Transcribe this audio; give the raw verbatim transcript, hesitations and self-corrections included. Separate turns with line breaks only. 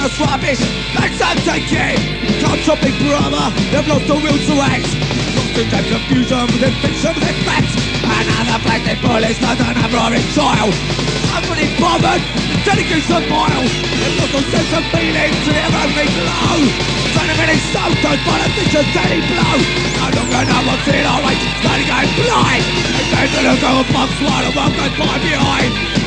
mindless rubbish. That's empty. Can't stop Big Brother, they've lost the will to act. Lost in deep confusion within fiction, within fact. Another blasted bullies, not another roaring child. Company bothered, the dedication vile. They've lost no sense of feeling to their only glow. Trying to really sometimes by the vicious daily blow. No longer know what's in our right, starting going blind. They tend to look over bumps while the world goes by behind.